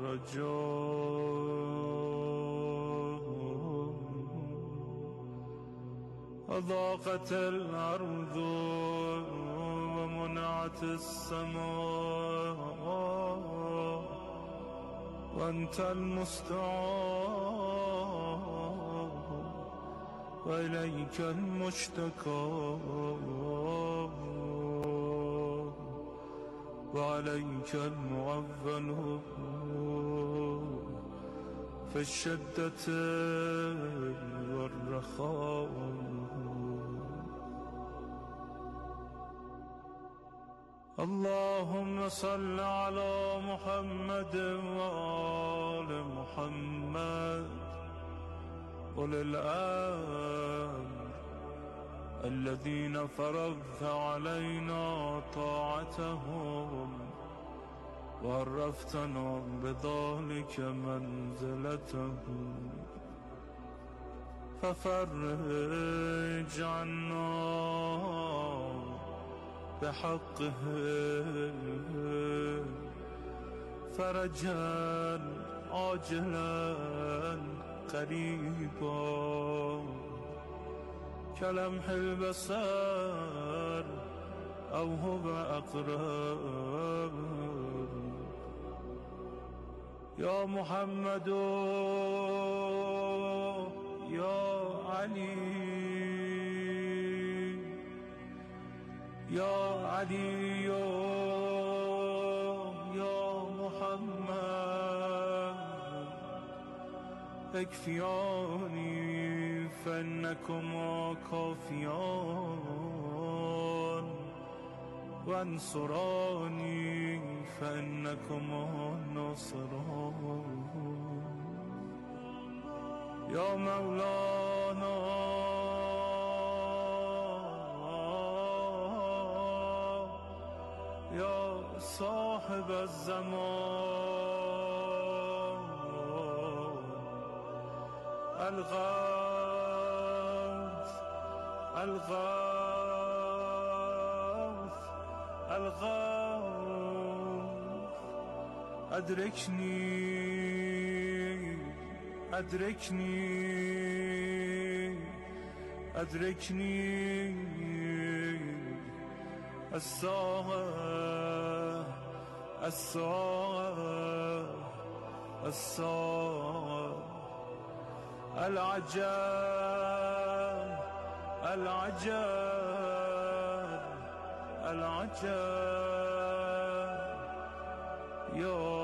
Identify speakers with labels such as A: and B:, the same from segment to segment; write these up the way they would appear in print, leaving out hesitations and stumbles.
A: رجاء وضاقت الأرض ومنعت السماء وأنت المستعان وإليك المشتكى وعليك المعول في الشدة والرخاء. اللهم صل على محمد وآل محمد أولي الأمر الذين فرضت علينا طاعتهم وعرفتنا بذلك منزلتهم، ففرج عنا بحقه فرجا عاجلا قريبا كلمح البصر أو هو أقرب. يا محمد يا علي يا علي يا محمد اكفياني فإنكما كافيان وانصراني فإنكما ناصران. يا مولانا يا صاحب الزمان الغوث الغوث الغوث أدركني أدركني أدركني الساعة الساعة الساعة العجب العجب العجب يا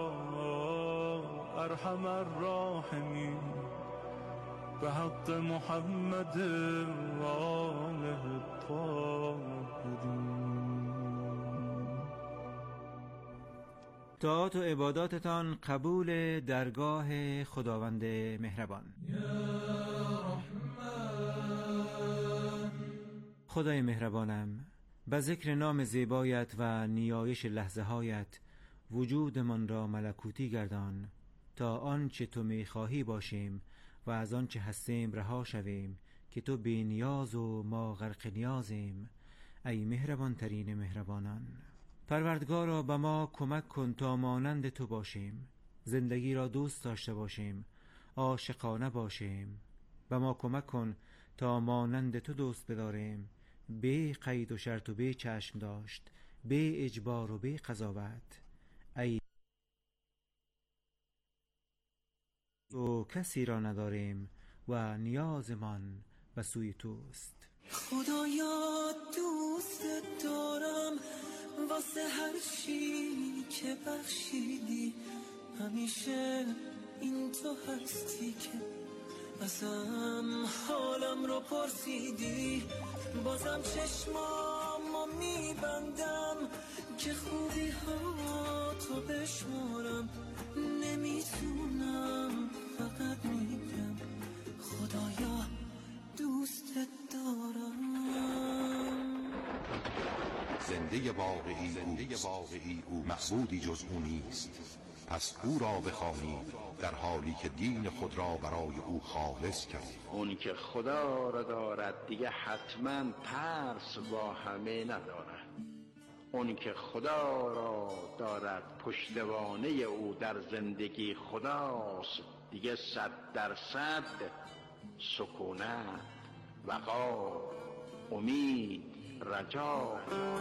A: أرحم الراحمين بحق محمد وآله الطاهرين.
B: طاعات و عباداتتان قبول درگاه خداوند مهربان. خدای مهربانم، به ذکر نام زیبایت و نیایش لحظه هایت وجودمان را ملکوتی گردان تا آنچه تو میخواهی باشیم و از آنچه هستیم رها شویم که تو بی نیاز و ما غرق نیازیم. ای مهربان ترین مهربانان، پروردگارا به ما کمک کن تا مانند تو باشیم، زندگی را دوست داشته باشیم، عاشقانه باشیم. به ما کمک کن تا مانند تو دوست بداریم، بی قید و شرط و بی چشم داشت، بی اجبار و بی قضاوت. ای تو کسی را نداریم و نیازمان به سوی توست.
C: خدایا دوست دارم واسه هر چی که بخشیدی، همیشه این تو هستی که ازم حالم رو پرسیدی. بازم چشمامو میبندم که خوبی ها تو بشمارم، نمیتونم فقط میگم خدایا دوست دارم.
D: زنده واقعی او معبودی جز او نیست، پس او را بخوانید در حالی که دین خود را برای او خالص کرد.
E: اون که خدا را دارد دیگه حتما ترس با همه ندارد. اون که خدا را دارد پشتوانه او در زندگی خداست، دیگه 100% سکونت، وقار، امید، رجا.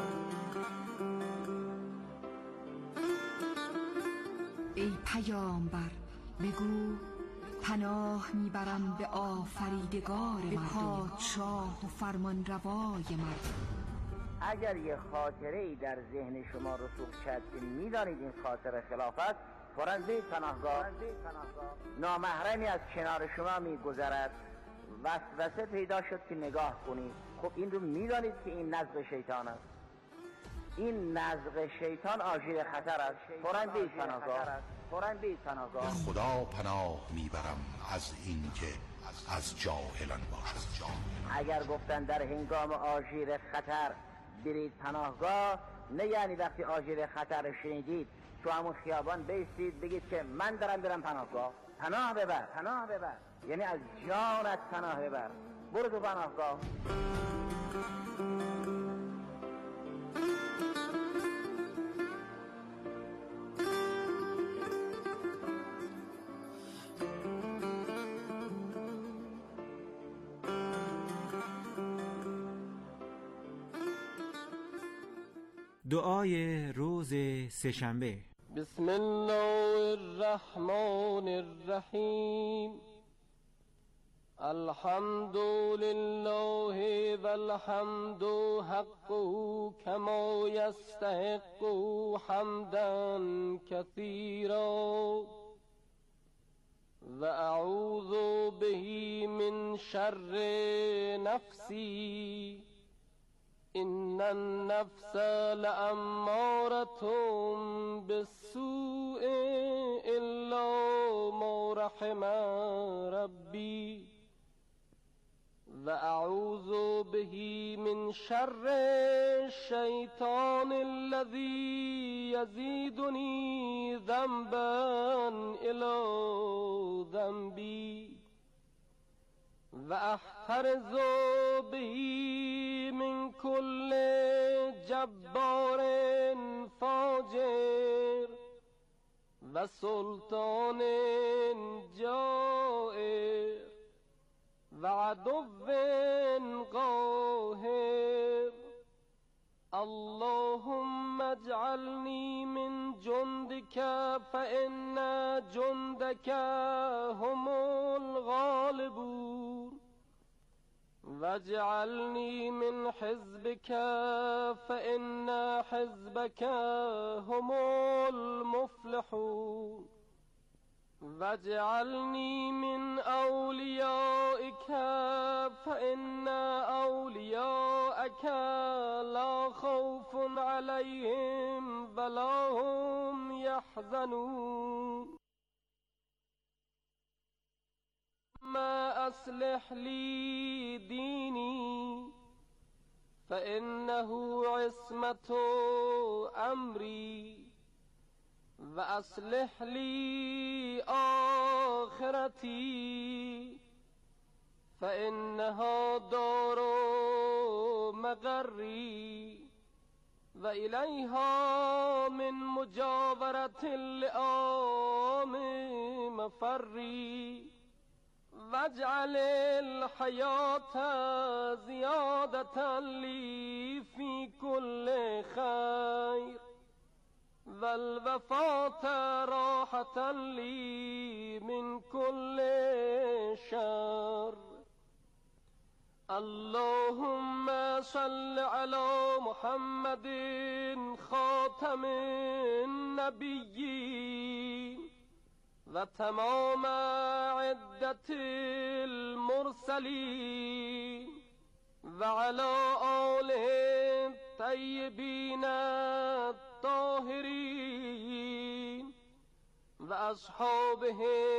F: ای پیامبر بگو پناه میبرم به آفریدگار مردم، پادشاه و فرمان روای مردم.
G: اگر یه خاطره‌ای در ذهن شما رسوخ کرد که می‌دانید این خاطره خلاف است، فوراً برید پناهگاه. نامحرمی از کنار شما می‌گذرد، وسوسه پیدا شد که نگاه کنید. خب این رو می‌دانید که این نزغ شیطان است. این نزغ شیطان آژیر خطر است. فوراً برید پناهگاه.
D: خدا پناه میبرم از این که از جاهلان باشد.
G: اگر گفتن در هنگام آژیر خطر برید پناهگاه، نه یعنی وقتی آژیر خطر رو شنیدید تو همون خیابان بیستید بگید که من دارم برم پناهگاه. پناه ببر یعنی از جانت پناه ببر، برو تو پناهگاه.
B: دعای روز سه‌شنبه.
H: بسم الله الرحمن الرحیم. الحمد لله والحمد حقه كما يستحق حمدا كثيرا وأعوذ به من شر نفسي إن النفس لأمارة بالسوء إلا ما رحم ربي وأعوذ به من شر الشيطان الذي يزيدني ذنبا إلى ذنبي وأحترز به من كل جبار فاجر وسلطان جائر وعدو قاهر. اللهم اجعلني من جندك فإن جندك هم الغالبون واجعلني من حزبك فإن حزبك هم المفلحون واجعلني من أوليائك فإن أولياءك لا خوف عليهم ولا هم يحزنون. ما أصلح لي ديني فإنه عصمة أمري وأصلح لي آخرتي فإنها دار مقري وإليها من مجاورة اللئام مفري واجعل الحياة زيادة لي في كل خير والوفاة راحة لي من كل شر. اللهم صل على محمد خاتم النبيين وتمام عدة المرسلين وعلى آله الطيبين الطاهرين وأصحابه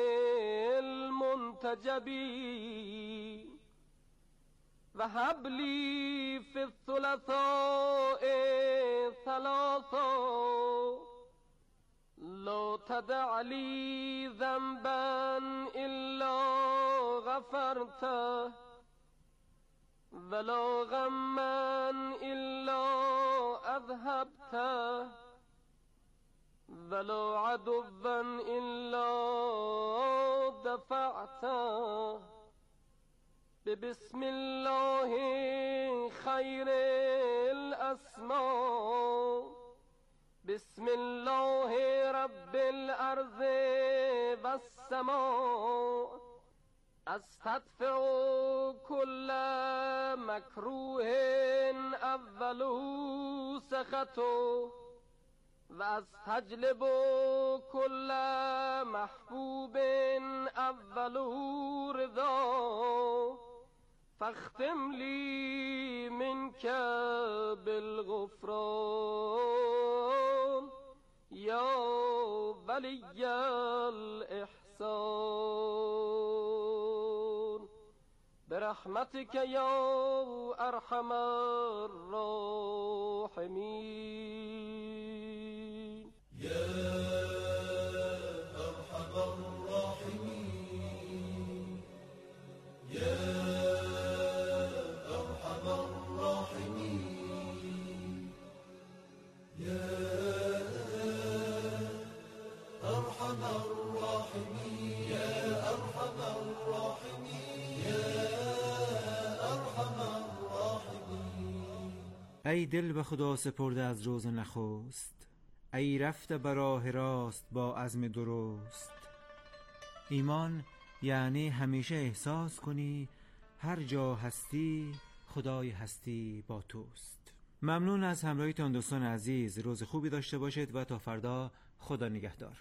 H: المنتجبين وهب لي في الثلاثاء ثلاثا لا تدع لي ذنبا إلا غفرته ولا غما إلا أذهبته ولا عدوا إلا دفعته ببسم الله خير الأسماء بسم الله رب الأرض والسماء استدفع كل مكروه أول سخطه واستجلب كل محبوب أول رضا فاختم لي منك بالغفران يا ولي الإحسان برحمتك يا أرحم الراحمين
C: يا أرحم الراحمين يا أرحم الراحمين يا أرحم الراحمين يا أرحم الراحمين يا أرحم الراحمين.
B: ای دل به خدا سپرده از روز نخست، ای رفته به راه راست با عزم درست. ایمان یعنی همیشه احساس کنی هر جا هستی خدای هستی با توست. ممنون از همراهیتان دوستان عزیز. روز خوبی داشته باشید و تا فردا خدا نگهدار.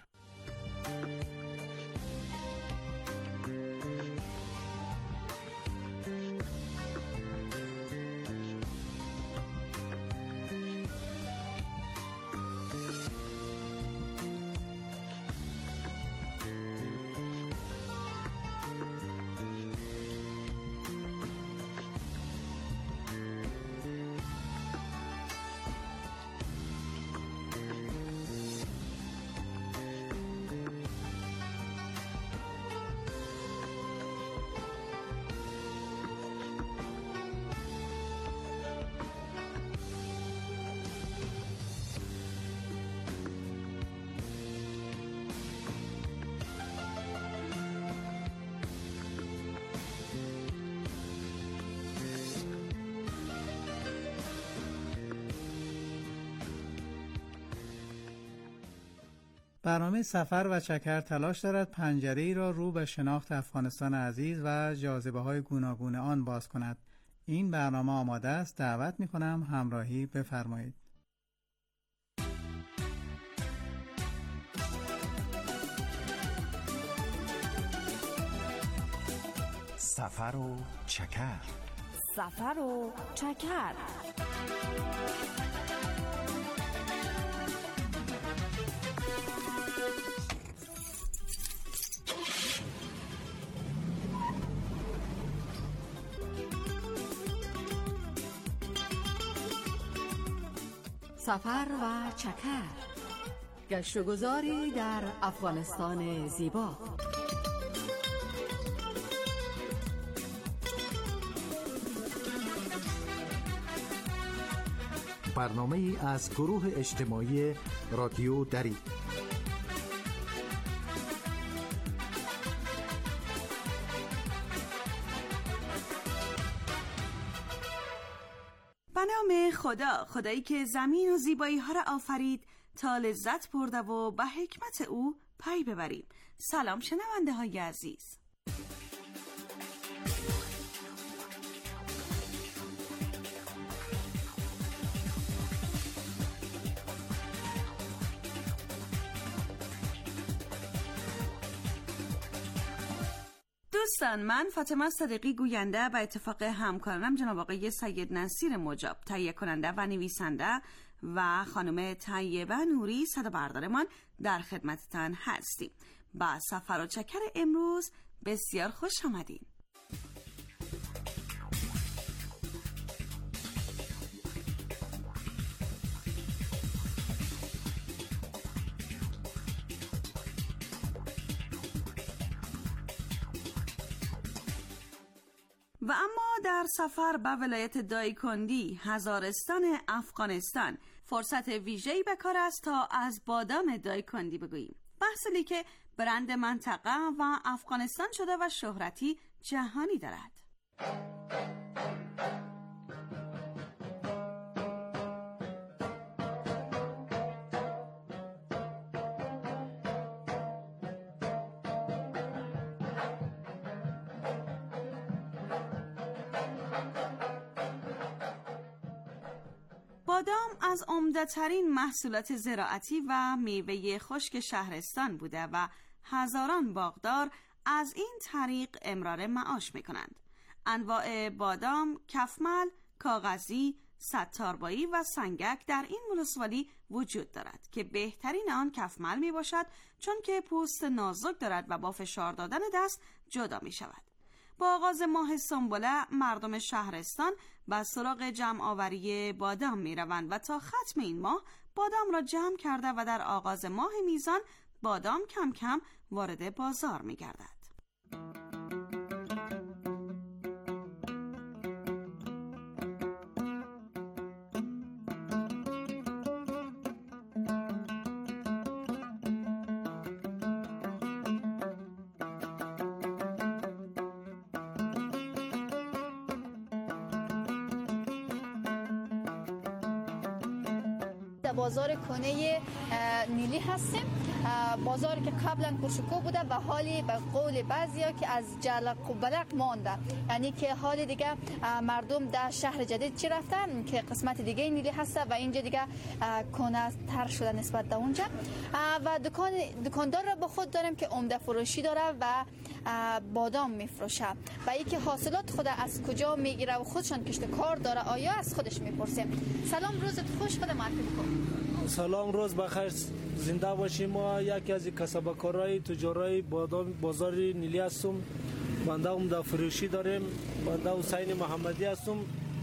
I: برنامه سفر و چکر تلاش دارد پنجره‌ای را رو به شناخت افغانستان عزیز و جاذبه‌های گوناگون آن باز کند. این برنامه آماده است. دعوت می‌کنم همراهی بفرمایید.
J: سفر و چکر.
F: سفر و چکر. سفر و چکر، گشت و گذاری در افغانستان زیبا.
J: برنامه ای از گروه اجتماعی رادیو دری.
K: به نام خدا، خدایی که زمین و زیبایی ها را آفرید تا لذت برده و به حکمت او پی ببریم. سلام شنونده های عزیز. دوستان، من فاطمه صدیقی گوینده به اتفاق همکارانم جناب آقای سید نصیر مجاب تهیه کننده و نویسنده و خانم طیبه نوری صدابردارمان در خدمتتان هستیم. با سفر و چکر امروز بسیار خوش آمدین. و اما در سفر به ولایت دایکندی، هزارستان افغانستان، فرصت ویژه‌ای به کار است تا از بادام دایکندی بگوییم. محصولی که برند منطقه و افغانستان شده و شهرتی جهانی دارد. بادام از عمده‌ترین محصولات زراعتی و میوه خشک شهرستان بوده و هزاران باغدار از این طریق امرار معاش می‌کنند. انواع بادام، کفمل، کاغذی، ستاربایی و سنگک در این ولسوالی وجود دارد که بهترین آن کفمل میباشد چون که پوست نازک دارد و با فشار دادن دست جدا میشود. با آغاز ماه سنبله مردم شهرستان به سراغ جمع آوری بادام می روند و تا ختم این ماه بادام را جمع کرده و در آغاز ماه میزان بادام کم کم وارد بازار می گردد.
L: بازار کنه نیلی هستیم، بازاری که قبلا پرشکو بوده و حالی به قول بعضیا که از جلق و بلق مانده، یعنی که حال دیگه مردم در شهر جدید چی رفتن که قسمت دیگه نیلی هسته و اینجا دیگه کنه تر شده نسبت به اونجا. و دکاندار را با خود داریم که عمده فروشی داره و بادام میفروشه و ای که حاصلات خود از کجا میگیره و خودشان کشت کار داره آیا از خودش میپرسیم. سلام، روزت خوش، خود معرفی بکن.
M: سلام، روز بخیر، زنده باشیم. ما یکی از کسبکارای تجارای بازار نیلی هستم. بنده عمده فروشی داریم. بنده حسین محمدی هستم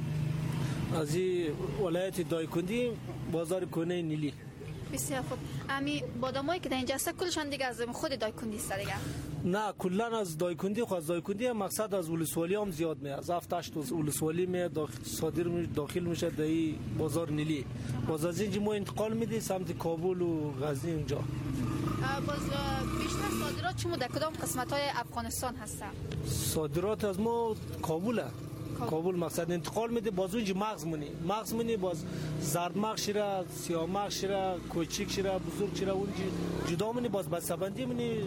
M: از ولایت دایکندی، بازار کنه نیلی.
L: بسیار خوب. امی بادامایی که در اینجا هست کلشان دیگه از خود دایکندی است دیگه؟
M: نه، کلا از دایکندی. خو از دایکندی مقصد از ولسوالی هم زیاد می از 7-8 ولسوالی می صادر داخل میشه در بازار نیلی. باز از اینجا ما انتقال میدیم سمت کابل و غزنی اونجا.
L: باز بیشتر صادرات چمو در کدام قسمت های افغانستان هست؟
M: صادرات از ما کابل. کابل مقصد انتقال میده، باز اونجا مغز مونی باز زرد مغز شیره، سیاه مغز شیره، کوچیک شیره، بزرگ شیره اونجا جدا مونی، باز بسته‌بندی مونی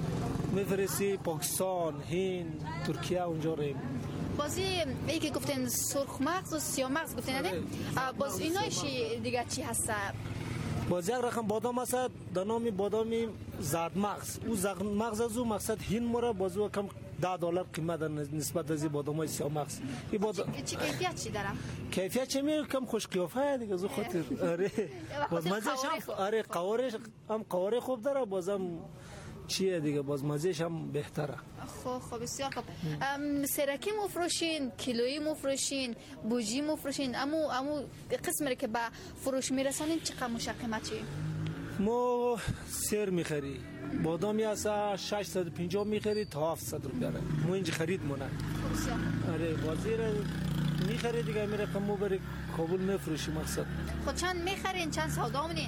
M: میفرستی پاکستان، هند، ترکیه اونجا ریم.
L: بازی ای که گفتین سرخ مغز و سیاه مغز گفتین نه؟ باز اینایش دیگه چی هست؟
M: باز یک رقم بادام هست در نام بادام زرد مغز. او زرد مغز از او مقصد هند مورا باز او کم $10 قیمت نسبت از بادامای سیاه مغز. این
L: چی کیفیت چی داره؟
M: کیفیت چه می کم خوش قیافه دیگه از خاطر. آره باز مزهش هم آره قواره خوب داره، بازم چیه دیگه باز مزهش هم بهتره.
L: خب بسیار خوب. سرکی مفروشین، کیلویی مفروشین، بوجی مفروشین، امو قسمی که به فروش میرسانین چقدر قیمتی؟
M: ما سر میخری بادامی هست 650 میخری تا 700 روپیه. ما اینجا خرید مونه. آره بازی را میخری دیگه میره کمو بری کابل میفروشی مقصد.
L: خود چند میخرین، چند سودا مونین؟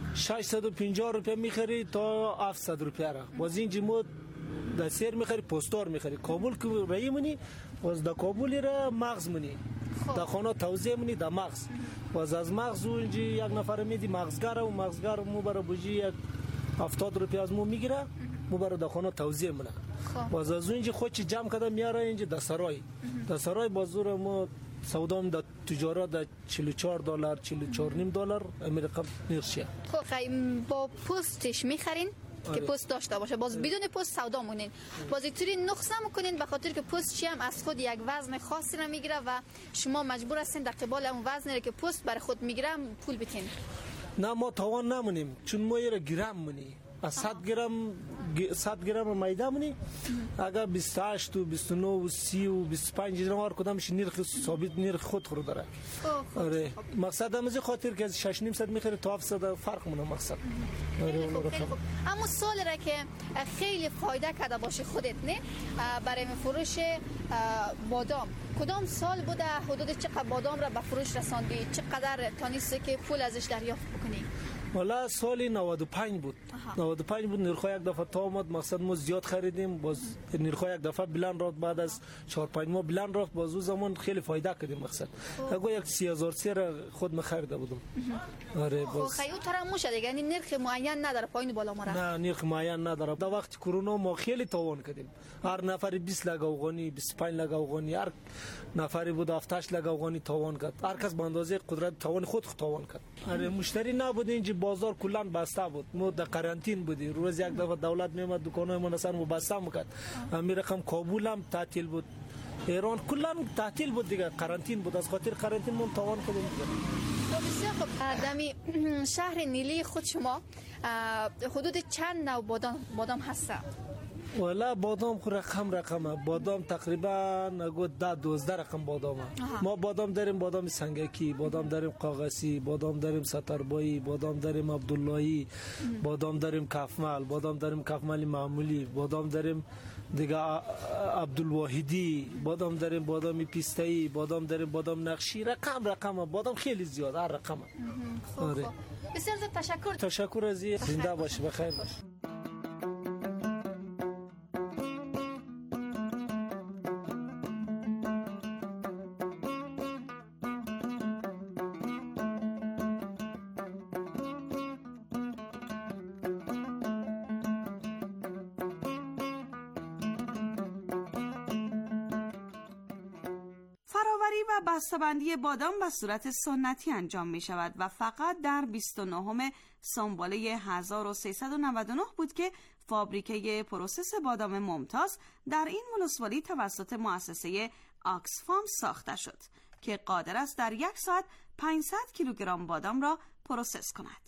M: 650 روپیه میخری تا 700 روپیه را. باز اینجا ما در سر میخری پستار میخری. کابل که رایی مونی باز در کابل را مغز مونی، در خانه توزیع مونی در مغز. باز از مغز اینجا یک نفر میدی مغزگر و مغزگر مو برای بوجی یک 70 روپیه از مو میگیره، مو برای در خانه توزیع مونه. باز از اینجا خودش جمع کرده میاره اینجا در سرای بازور ما سودام در تجارت در $44 $44.5 امریکا نیرشه.
L: خب با پستش میخرین که پست داشته باشه، باز بدون پست سودا مونین. باز اینطوری نقصه میکنین به خاطر که پست چی هم از خود یک وزن خاصی رو میگیره و شما مجبور هستین در قبال اون وزنی که پست برای خود میگیره پول بدین.
M: نه ما توان نمونیم چون ما یه گرم مونی از 100 گرم 100 گرم میده منی اگر 28 و 29 و 30 و 25 گرم هر کدامش نرخ ثابت نرخ خود رو داره. آره مقصد هم از خاطر که از 6.5 میخره تا 700 فرق مونه مقصد.
L: آره اما سال را که خیلی فایده کرده باشه خودت نه برای فروش بادام کدام سال بوده حدود چقدر بادام را به فروش رساندی چقدر تانیسته که پول ازش دریافت بکنی؟
M: والا سال 95 بود. 95 بود نرخ یک دفعه تا اومد مقصد ما زیاد خریدیم باز نرخ یک دفعه بلند رفت بعد از 4-5 ماه بلند رفت باز اون زمان خیلی فایده کردیم مقصد. اگه یک 30,000 را خود ما خریده بودم. آره باز
L: خیلی ترموش دیگه یعنی نرخ معین نداره پایین بالا مره.
M: نه نرخ معین نداره. در وقت کرونا ما خیلی تاوان کردیم. هر نفری 20 لگ افغانی 25 لگ افغانی هر نفری بود 7-8 لگ افغانی تاوان کرد. هر کس به اندازه قدرت تاوان خود تاوان کرد. آره مشتری نبود اینجا بازار کلان بسته بود. ما در قرنطین بودیم. روز یک دفعه دولت میومد دکانای ما اصلا بسته میکرد. همین رقم کابل هم تعطیل بود. ایران کلان تعطیل بود دیگه قرنطین بود از خاطر قرنطین ما تاوان کردیم دیگه.
L: بسیار خوب دمی شهر نیلی خود شما حدود چند نوع بادام هست؟
M: والا بادام خو رقمه بادام تقریبا نگو 10-12 رقم بادامه. ما بادام داریم بادام سنگکی بادام داریم قاقسی بادام داریم ستربایی بادام داریم عبداللهی بادام داریم کفمل بادام داریم کفمل معمولی بادام داریم دیگه عبدالواحدی بادام داریم بادام پیستایی بادام داریم بادام نقشی رقمه بادام خیلی زیاد هر رقمه.
L: آره بسیار
M: تشکر از زنده باشه بخیر باشه.
K: و بسته‌بندی بادام به صورت سنتی انجام می شود و فقط در 29 سنباله 1399 بود که فابریکه پروسس بادام ممتاز در این ولسوالی توسط مؤسسه آکسفام ساخته شد که قادر است در یک ساعت 500 کیلوگرم بادام را پروسس کند.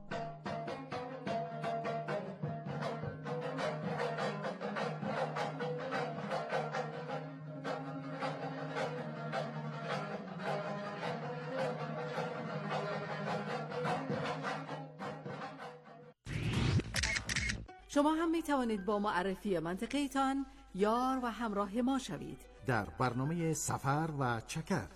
F: شما هم می توانید با معرفی منطقه‌تان یار و همراه ما شوید
J: در برنامه سفر و چکر.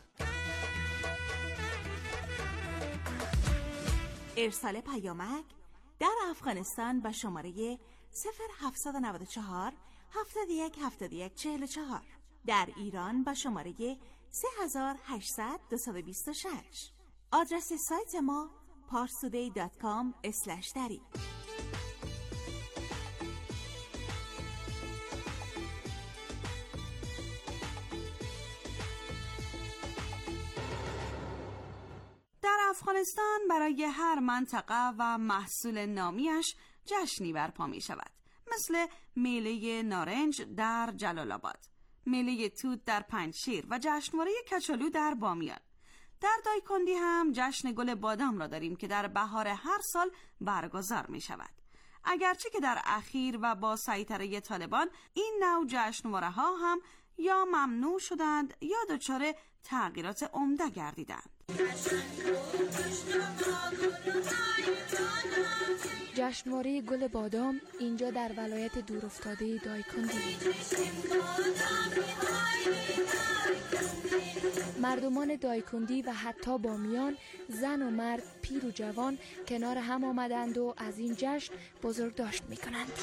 N: ارسال پیامک در افغانستان به شماره 0794 71 71 44 در ایران به شماره 3800 226. آدرس سایت ما parstoday.com/dari.
K: در افغانستان برای هر منطقه و محصول نامیش جشنی برپا می شود، مثل میله نارنج در جلال آباد، میله توت در پنجشیر و جشنواره کچالو در بامیان. در دایکندی هم جشن گل بادام را داریم که در بهار هر سال برگزار می شود. اگرچه که در اخیر و با سیطره طالبان این نوع جشنواره ها هم یا ممنوع شدند یا دچار تغییرات عمده گردیدند.
O: جشنواره گل بادام اینجا در ولایت دورافتاده دایکندی. مردمان دایکندی و حتی بامیان، زن و مرد، پیر و جوان کنار هم آمدند و از این جشن بزرگداشت می‌کنند.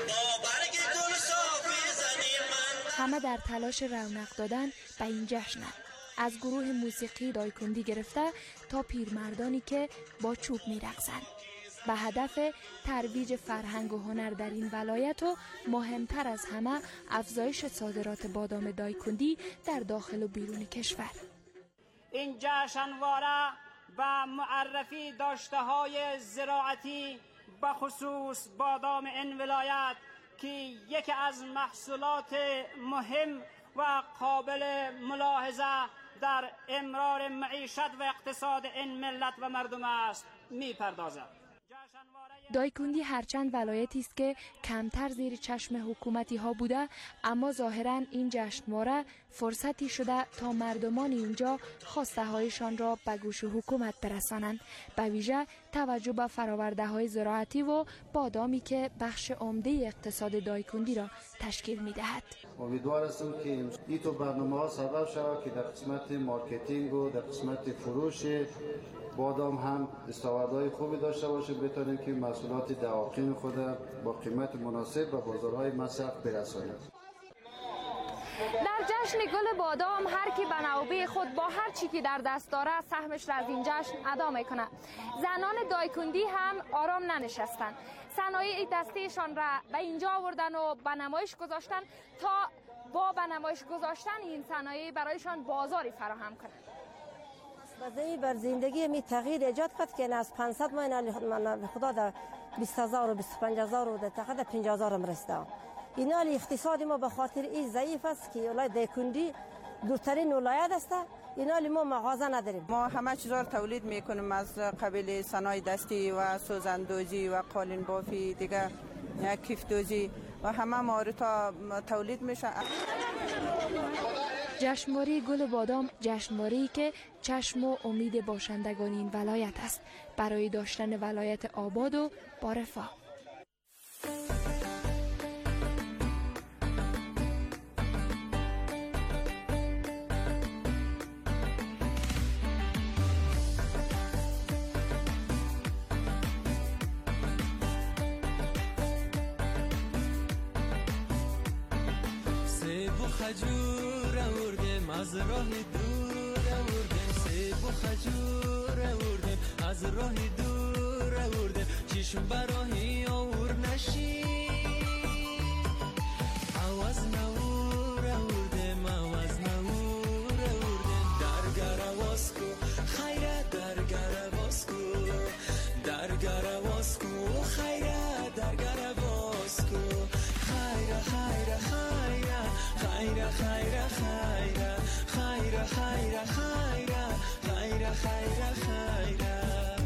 O: همه در تلاش رونق دادن به این جشنند. از گروه موسیقی دایکندی گرفته تا پیرمردانی که با چوب می‌رقصند، به هدف ترویج فرهنگ و هنر در این ولایت و مهمتر از همه افزایش صادرات بادام دایکندی در داخل و بیرون کشور.
P: این جشنواره به معرفی داشته‌های زراعتی به خصوص بادام این ولایت که یکی از محصولات مهم و قابل ملاحظه در امرار معیشت و اقتصاد این ملت و مردم است می‌پردازد.
O: دایکندی هرچند ولایتی است که کمتر زیر چشم حکومتی ها بوده، اما ظاهراً این جشنواره فرصتی شده تا مردمان اینجا خواسته هایشان را به گوش حکومت برسانند، به ویژه توجه به فراورده های زراعتی و بادامی که بخش عمده اقتصاد دایکندی را تشکیل می دهد.
Q: امیدوار هستم که این تو برنامه ها سبب شود که در قسمت مارکتینگ و در قسمت فروش بادام هم دستاوردهای خوبی داشته باشه، بتونیم که محصولات دواقین خود با قیمت مناسب به بازارهای مصرف برسانیم.
O: در جشن گل بادام هر کی به نوبه خود با هر چی که در دست داره سهمش را از این جشن ادا میکنه. زنان دایکندی هم آرام ننشستند. صنایع دستیشان را به اینجا آوردن و به نمایش گذاشتن تا با به نمایش گذاشتن این صنایع برایشان بازاری فراهم کنند.
R: بازی بر زندگی می تغییر ایجاد کرد که از 500 من خدا در 20,000 و 25,000 و در 50,000 رسیده. این حال اقتصاد ما به خاطر این ضعیف است که ولایت دایکندی دورترین ولایت است. این حال ما مغازه نداریم.
S: ما همه چیزا رو تولید میکنیم از قبیل صنایع دستی و سوزندوزی و قالین بافی دیگه، کیفتوزی و همه موارد تولید میشه.
O: جشنواره گل بادام جشنواره‌ای که چشم و امید باشندگان این ولایت است برای داشتن ولایت آباد و با رفاه.
A: خجور آوردیم از راه دور آوردیم، سیب و خجور آوردیم از راه دور آوردیم، چشم براهی آور نشی آواز نور آوردیم، آواز نور آوردیم، درگر آواز کو خیره درگر آواز کو، درگر آواز کو خیره درگر آواز کو، خیره خیره خیره خیره خیره خیره خیره خیره خیره خیره خیره خیره.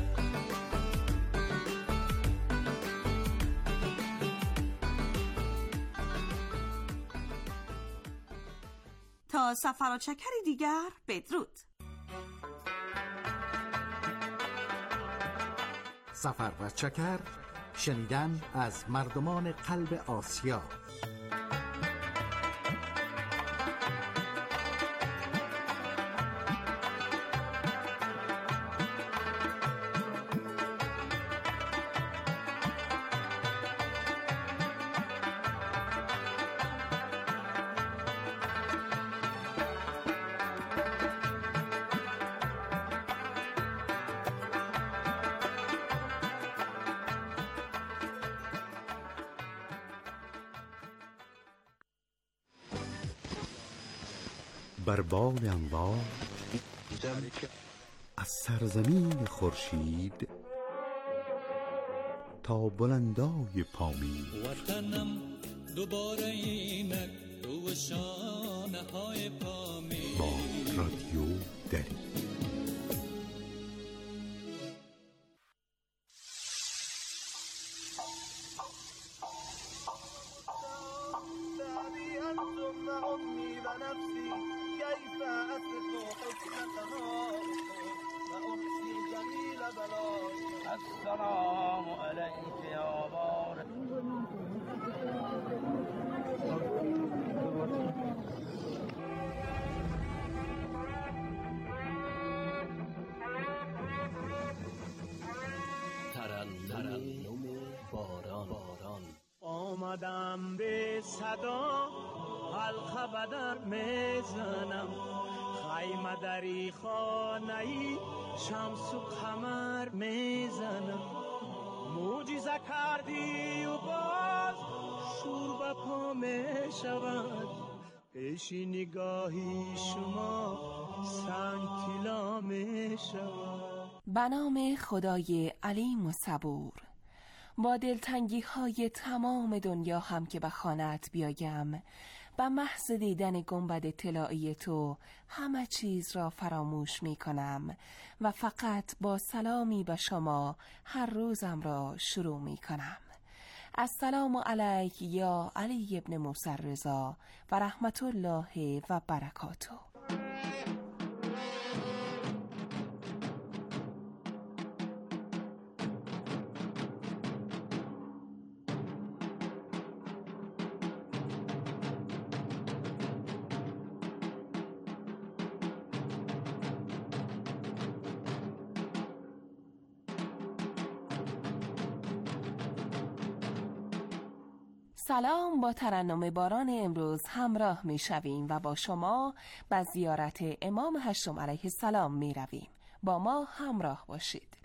K: تا سفر و چکری دیگر بدرود.
J: سفر و چکر، شنیدن از مردمان قلب آسیا.
T: بر بال انوار از سرزمین خورشید تا بلندای پامین،
A: وطنم دوباره اینک تو شانه های پامین.
T: با رادیو دری.
U: السلام علیک یا بار.
V: ترنم باران.
A: آمدم به صدا حلقه بدر میزنم، خیمه دری خانه‌ای شمس و قمر میزنم، معجزه کردی و باز شور به پا میشود، پیش نگاهی شما سنگ طلا میشود.
W: به نام خدای علیم و صبور. با دلتنگی های تمام دنیا هم که به خانه‌ات بیایم به محض دیدن گنبد طلایی تو همه چیز را فراموش می کنم و فقط با سلامی به شما هر روزم را شروع می کنم. السلام علیک یا علی ابن موسی رضا و رحمت الله و برکاته. سلام، با ترنم باران امروز همراه می شویم و با شما به زیارت امام هشتم علیه السلام می رویم. با ما همراه باشید.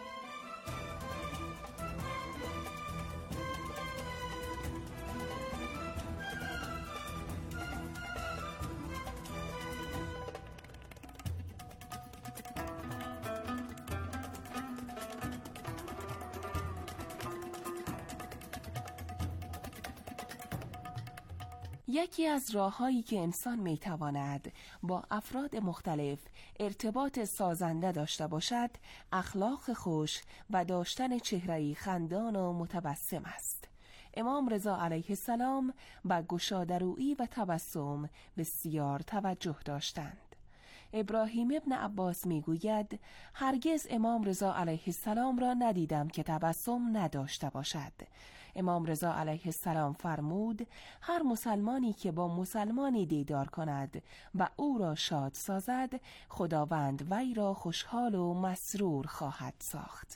W: یکی از راه‌هایی که انسان می‌تواند با افراد مختلف ارتباط سازنده داشته باشد، اخلاق خوش و داشتن چهره‌ای خندان و متبسم است. امام رضا علیه السلام به گشاده‌رویی و تبسم بسیار توجه داشتند. ابراهیم ابن عباس میگوید هرگز امام رضا علیه السلام را ندیدم که تبسم نداشته باشد. امام رضا علیه السلام فرمود هر مسلمانی که با مسلمانی دیدار کند و او را شاد سازد، خداوند وی را خوشحال و مسرور خواهد ساخت.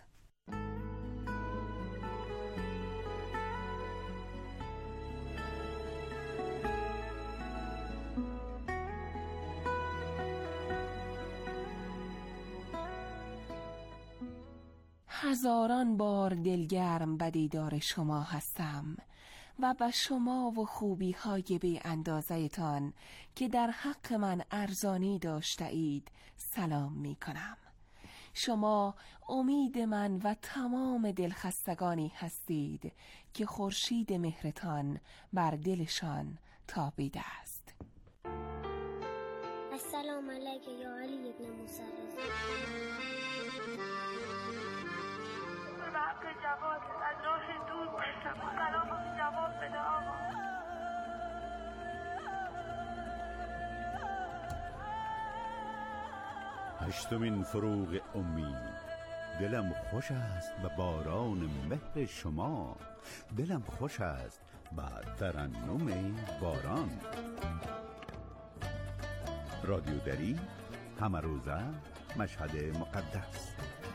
W: هزاران بار دلگرم به دیدار شما هستم و به شما و خوبی های بی اندازه تان که در حق من ارزانی داشته اید سلام می کنم. شما امید من و تمام دلخستگانی هستید که خورشید مهرتان بر دلشان تابیده است.
D: السلام علیک یا علی ابن موسی رضا. به حق جواد از راه دور باشم، سلام جواب بده آقا.
T: هشتمین فروغ امید. دلم خوش است به باران مهر شما، دلم خوش است به ترنم باران. رادیو دری، همه روزه، مشهد مقدس.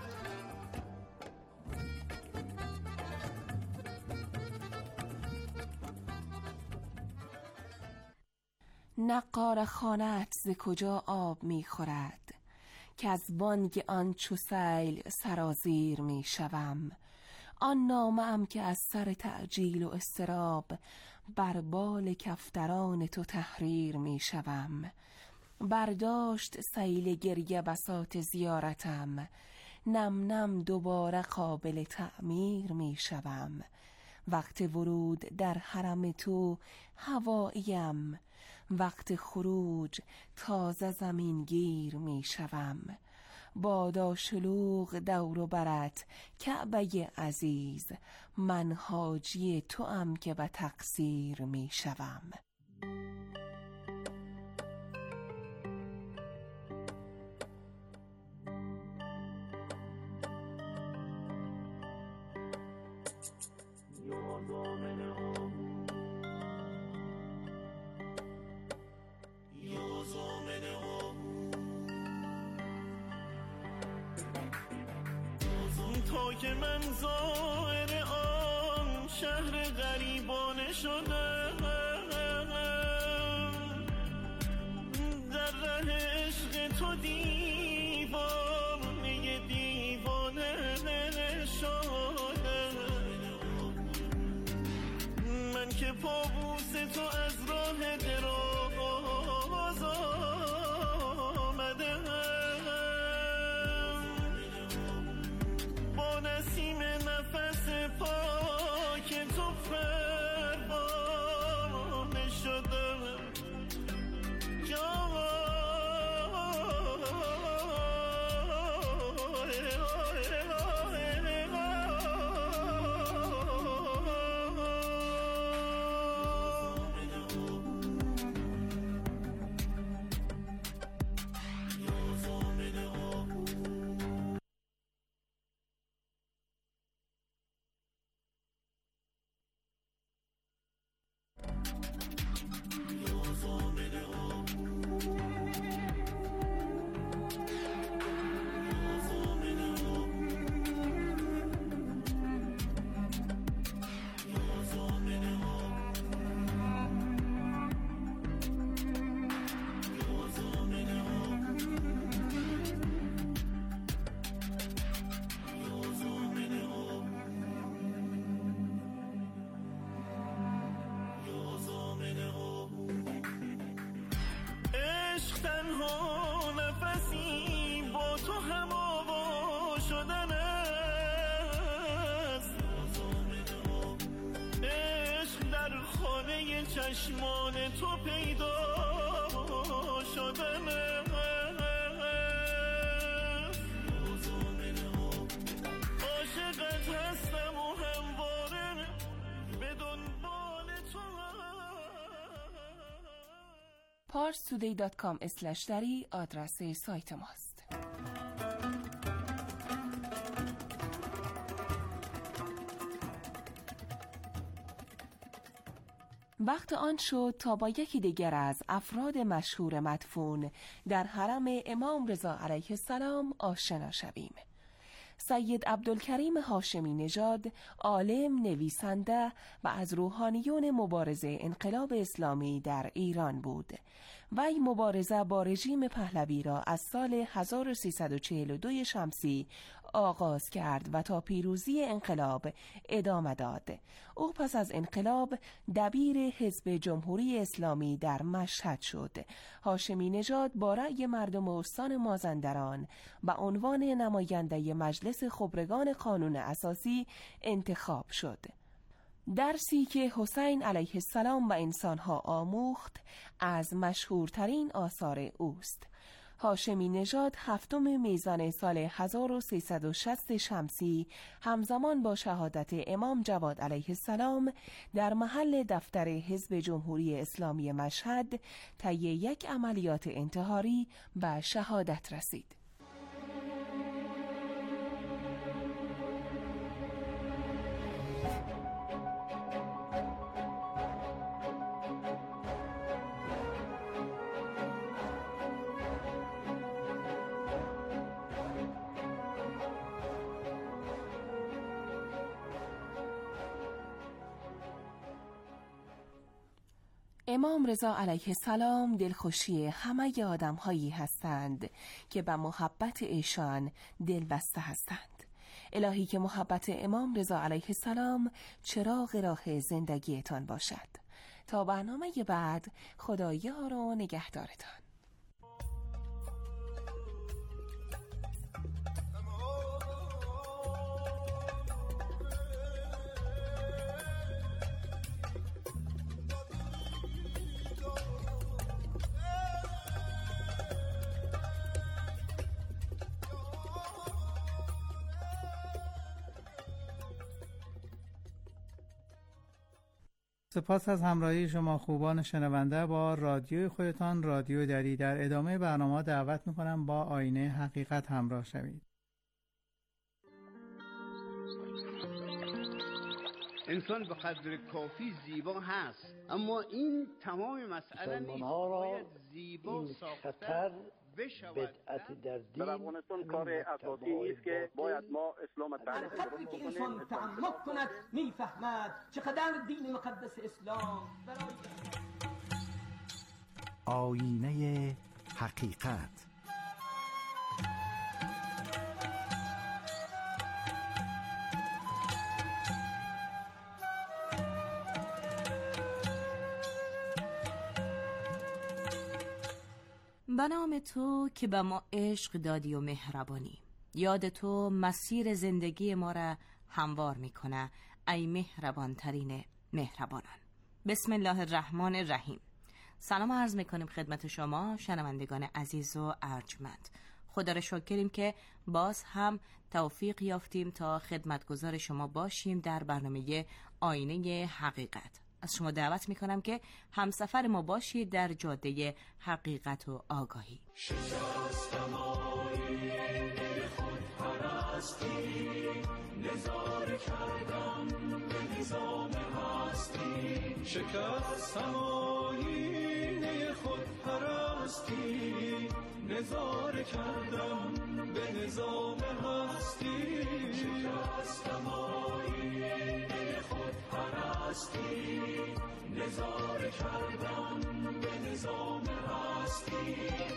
W: نقار خانت ز کجا آب می خورد که از بانگ آن چو سیل سرازیر می شوم. آن نامه‌ام که از سر تعجیل و اضطراب بر بال کفتران تو تحریر می شوم. برداشت سیل گریه بساط زیارتم، نم نم دوباره قابل تعمیر می شوم. وقت ورود در حرم تو هواییم، وقت خروج تازه زمین گیر می شوم. بادا شلوغ دور و برت کعبه عزیز، من حاجی تو ام که به تقصیر می شوم.
E: تا که من زائر آن شهر غریبانه شدم، در ره عشق تو دیوانه دیوانه شدم. من که پابوس تو از راه دراز آمدم، با نسیم نفس پاک تو پروانه شدم. چشمان تو پیدا شدنه. عاشقت هستم و همواره به دنبال تو.
W: parstoday.com/dari آدرس سایت ماست. وقت آن شد تا با یکی دیگر از افراد مشهور مدفون در حرم امام رضا علیه السلام آشنا شویم. سید عبدالکریم هاشمی نژاد، عالم، نویسنده و از روحانیون مبارزه انقلاب اسلامی در ایران بود. وی مبارزه با رژیم پهلوی را از سال 1342 شمسی آغاز کرد و تا پیروزی انقلاب ادامه داد. او پس از انقلاب دبیر حزب جمهوری اسلامی در مشهد شد. هاشمی نژاد با رأی مردم استان مازندران و عنوان نماینده مجلس خبرگان قانون اساسی انتخاب شد. درسی که حسین علیه السلام و انسانها آموخت از مشهورترین آثار اوست. هاشمی نژاد 7 میزان سال 1360 شمسی همزمان با شهادت امام جواد علیه السلام در محل دفتر حزب جمهوری اسلامی مشهد طی یک عملیات انتحاری به شهادت رسید. امام رضا علیه السلام دلخوشی همه آدم‌هایی هستند که به محبت ایشان دلبسته هستند. الهی که محبت امام رضا علیه السلام چراغ راه زندگیتان باشد. تا برنامه بعد، خدایار و نگهدارتان.
I: سپاس از همراهی شما خوبان شنونده با رادیوی خودتان رادیو دری. در ادامه برنامه دعوت میکنم با آینه حقیقت همراه شوید.
C: انسان به قدر کافی زیبا هست، اما این تمام مسئله نیست. باید زیبا ساختن بشود.
G: در افغانستان کار اساسی نیست که باید ما اسلام تعریف کنیم.
H: که انسان تعمق کند میفهمد چقدر دین مقدس اسلام
J: آینه حقیقت.
X: به نام تو که به ما عشق دادی و مهربانی، یاد تو مسیر زندگی ما را هموار میکنه ای مهربان ترین مهربانان. بسم الله الرحمن الرحیم. سلام عرض میکنیم خدمت شما شنوندگان عزیز و ارجمند. خدا را شکریم که باز هم توفیق یافتیم تا خدمتگزار شما باشیم در برنامه آینه حقیقت. از شما دعوت میکنم که همسفر ما باشید در جاده حقیقت و آگاهی.
A: شکستم آینه خود پرستی، نظاره کردم به نظام هستی. شکستم آینه خود پرستی، نظاره کردم به نظام هستی. شکستم آینه خود پرستی، نظاره کردم به نظام هستی.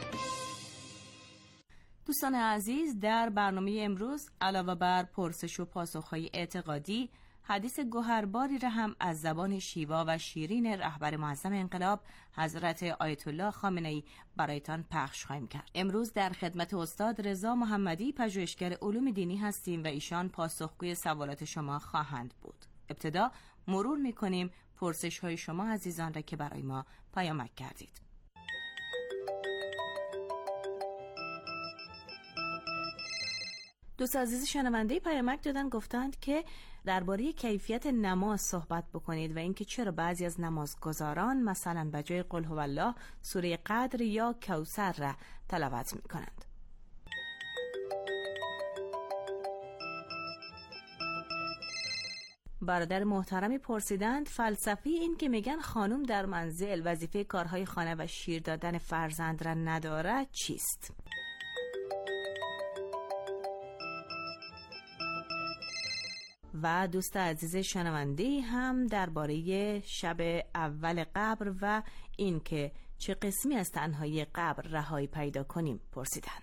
X: دوستان عزیز، در برنامه امروز علاوه بر پرسش و پاسخ‌های اعتقادی، حدیث گوهرباری را هم از زبان شیوا و شیرین رهبر معظم انقلاب حضرت آیت الله خامنه‌ای برایتان پخش خواهیم کرد. امروز در خدمت استاد رضا محمدی پژوهشگر علوم دینی هستیم و ایشان پاسخگوی سوالات شما خواهند بود. ابتدا مرور می‌کنیم پرسش های شما عزیزان را که برای ما پیامک کردید. دوست عزیز شنونده پیامک دادن، گفتند که درباره کیفیت نماز صحبت بکنید و اینکه چرا بعضی از نمازگزاران مثلا به جای قل هو الله سوره قدر یا کوثر را تلاوت می‌کنند. برادر محترمی پرسیدند فلسفی این که میگن خانم در منزل وظیفه کارهای خانه و شیر دادن فرزند را ندارد چیست؟ و دوست عزیز شنونده هم درباره شب اول قبر و این که چه قسمی از تنهایی قبر رهایی پیدا کنیم پرسیدند.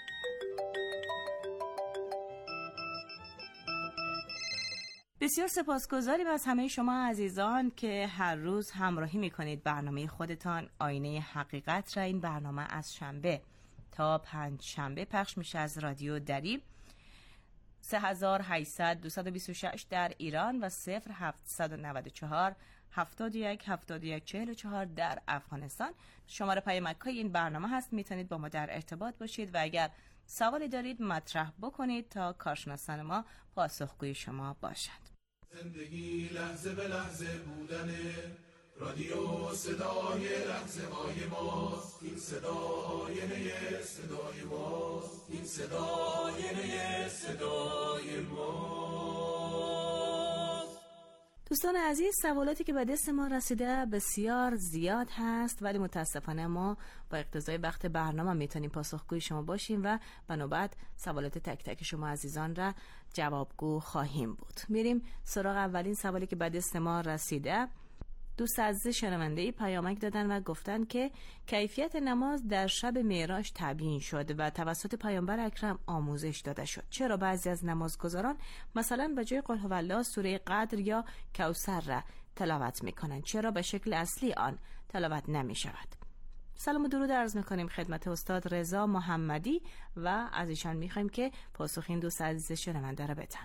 X: بسیار سپاسگزاریم از همه شما عزیزان که هر روز همراهی میکنید برنامه خودتان آینه حقیقت را. این برنامه از شنبه تا پنج شنبه پخش میشه از رادیو دری 3800-226 در ایران و 0794 71 71 44 در افغانستان. شماره پیامک های این برنامه هست، میتونید با ما در ارتباط باشید و اگر سوالی دارید مطرح بکنید تا کارشناسان ما پاسخگوی شما باشند.
B: زندگی لحظه به لحظه بودنه، رادیو صدای لحظه های ماست، این صدا آینه صدای ماست، این صدا آینه صدای ماست.
X: دوستان عزیز، سوالاتی که به دست ما رسیده بسیار زیاد هست، ولی متاسفانه ما با اقتضای وقت برنامه میتونیم پاسخگوی شما باشیم و به نوبت سوالات تک تک شما عزیزان را جوابگو خواهیم بود. میریم سراغ اولین سوالی که به دست ما رسیده. دوست عزیز شنونده پیامک دادن و گفتن که کیفیت نماز در شب معراج تبیین شد و توسط پیامبر اکرم آموزش داده شد. چرا بعضی از نمازگزاران مثلا به جای قل هو الله سوره قدر یا کوثر را تلاوت میکنند؟ چرا به شکل اصلی آن تلاوت نمی شود؟ سلام و درود عرض میکنیم خدمت استاد رضا محمدی و از ایشان میخوایم که پاسخ این دوست عزیز شنونده را بدن.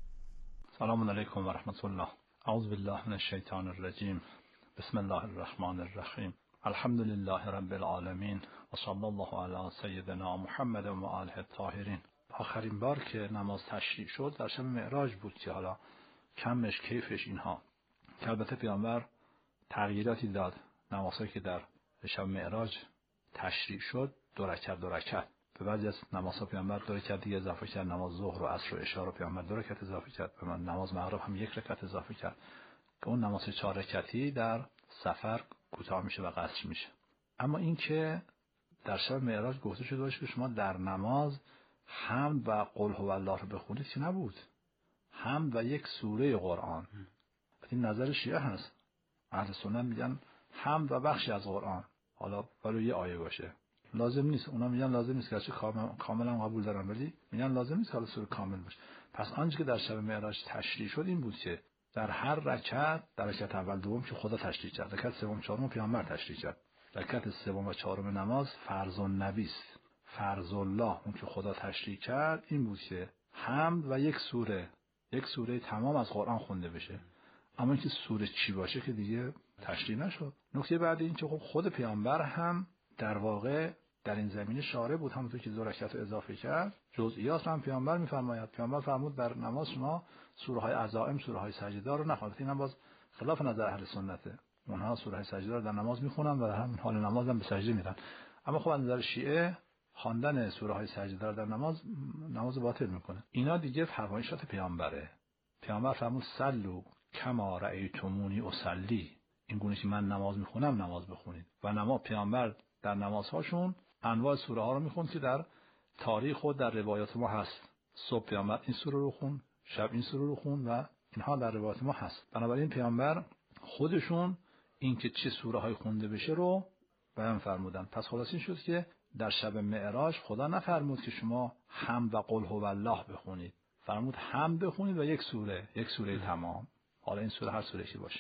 F: سلام علیکم و رحمت الله. اعوذ بالله من الشیطان الرجیم. بسم الله الرحمن الرحیم. الحمد لله رب العالمین و صلی الله علی سیدنا محمد و آله الطاهرین. آخرین بار که نماز تشریع شد در شب معراج بود که حالا کمش کیفش اینها که البته پیامبر تغییراتی داد. نمازهایی که در شب معراج تشریع شد دو رکعت به بعضی از نمازها پیامبر 2 رکعت دیگه اضافه کرد. نماز ظهر و عصر و عشا رو پیامبر 2 رکعت اضافه کرد. به نماز مغرب هم 1 رکعت اضافه کرد که اون نماز 4 رکعتی در سفر کوتاه میشه و قصر میشه. اما این که در شب معراج گفته شده باشه که شما در نماز حمد و قل هو الله رو بخونید که نبود. حمد و یک سوره قرآن. این نظر شیعه هست. اهل سنت میگن حمد و بخشی از قرآن، حالا ولی یه آیه باشه. لازم نیست. اونا میگن لازم نیست که کاملا قبول دارن، ولی میگن لازم نیست که سوره کامل باشه. پس آنچه که در شب معراج تشریع شد این بود که در هر رکعت، در رکعت اول دوم که خدا تشریع کرد، رکعت سوم چهارم پیامبر تشریع کرد، رکعت سوم و چهارم نماز فرض النبی است، فرض الله اون که خدا تشریع کرد این بود که حمد و یک سوره تمام از قرآن خونده بشه. اما اینکه سوره چی باشه که دیگه تشریع نشد. نکته بعد این که خب خود پیامبر هم در واقع در این زمینه شارع بود، همونطور که 2 رکعت اضافه کرد. جزئیات هم پیامبر میفرماید. پیامبر فرمود در نماز شما سوره های عزائم، سوره های سجده رو نخوانید. این هم باز خلاف نظر اهل سنته. اونها سوره های سجده رو در نماز میخونن و در همین حال نماز هم به سجده میرن. اما خب از نظر شیعه خواندن سوره های سجده رو در نماز باطل میکنه. اینا دیگه فرمایشات پیامبره. پیامبر فرمود صلوا کما رأیتمونی اصلی. این گونه که من نماز میخونم نماز بخونید. و پیامبر در نمازهاشون انواع سوره ها رو میخوند که در تاریخ و در روایات ما هست. صبح پیامبر این سوره رو خوند، شب این سوره رو خوند و اینها در روایات ما هست. بنابراین پیامبر خودشون این که چه سوره های خونده بشه رو بیان فرمودن. پس خلاص این شد که در شب معراج خدا نفرمود که شما حمد و قل هو الله بخونید، فرمود حمد بخونید و یک سوره تمام. حالا این سوره هر سوره که باشه.